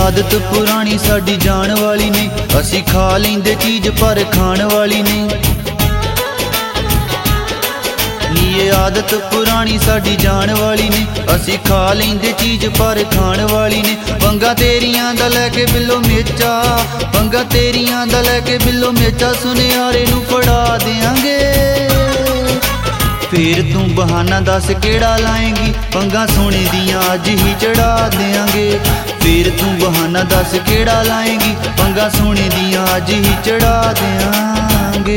आदत पुरानी साडी जान वाली नहीं, असी खा लेंदे चीज पर खाण वाली नहीं। ये आदत पुरानी साडी जान वाली नहीं, असी खा लेंदे चीज पर खाण वाली नहीं। पंगा तेरियां दा लैके बिल्लो मेचा, पंगा तेरियां दा लैके बिल्लो मेचा, सुनियारे नूं फड़ा देंगे। फिर तू बहाना दस केड़ा लाएंगी, पंगा सोने दियां अज ही चढ़ा देंगे। फिर तू बहाना दस केड़ा लाएंगी, पंगा सोने दियां अज ही चढ़ा देंगे।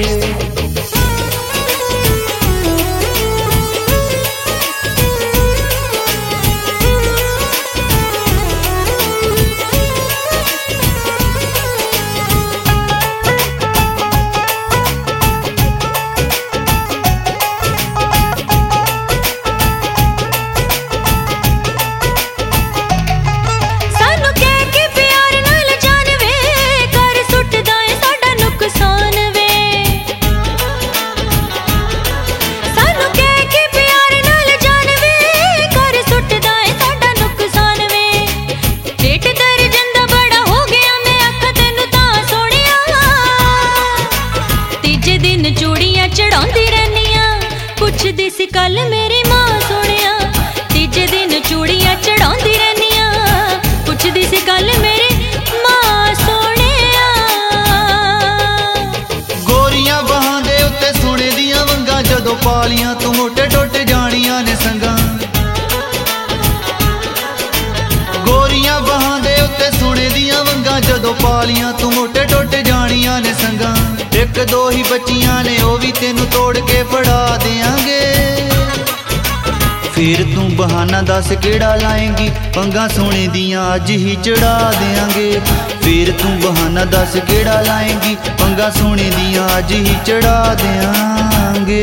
पुछदी सी कल मेरी मां सुनिया, तीजे दिन चूड़ियां चढ़ांदी रहनिया। पुछदी सी कल मेरी मां सुनिया। गोरियां बाहां दे उत्ते सोने दियां वंगां, जदों पालियां तू मोटे टोटे जानियां ने संगां। गोरियां बाहां दे उत्ते सोने दियां वंगां, जदों पालियां तू मोटे टोटे जानियां ने संगां। एक दो ही बच्चियां ने ओ भी तेनू तोड़ के फड़ा देंगे। फिर तू बहाना दस केड़ा लाएंगी, पंगा सोने दियां अज ही चढ़ा देंगे। फिर तू बहाना दस केड़ा लाएंगी, पंगा सोने दियां अज ही चढ़ा देंगे।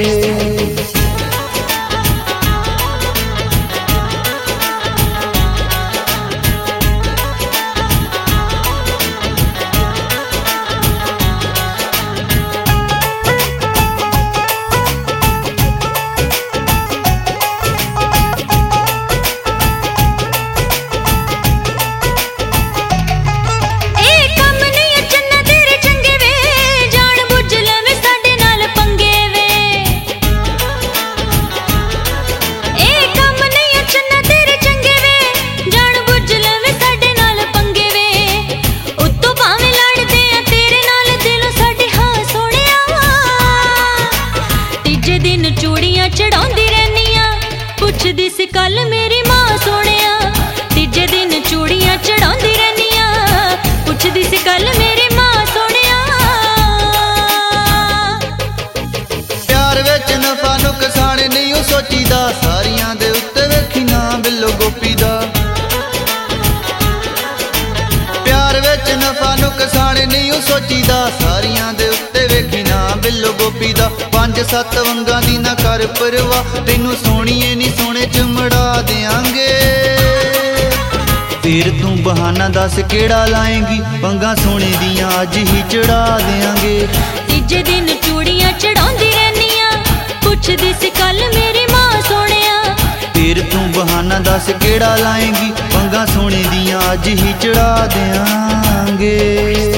चूड़ियां चढ़ांदी रहनिया, पुछदी सी कल मेरी मां सुनिया। तीजे दिन चूड़ियां चढ़ांदी रहनिया, पुछदी सी कल मेरी मां सुनिया। प्यार विच नफा नुकसान नहीं ओ सोचीदा, सारियां दे उत्ते वेखी ना बिल्लो गोपी दा। प्यार विच नफा नुकसान नहीं ओ सोचीदा, सारियां दे उत्ते वेखी ना बिल्लो गोपी दा। 5-7 वंगां दी ना कर परवाह, तैनू सोहणीए नी सोहणे चमड़ा देंगे। फिर तू बहाना दस केड़ा लाएंगी, पंगा सोने दियां अज ही चढ़ा देंगे। तीजे दिन चूड़ियां चढ़ांदी रहनिया, पुछदी सी कल मेरी मां सुनिया। फिर तू बहाना दस केड़ा लाएंगी, पंगा सोने दियां अज ही चढ़ा देंगे।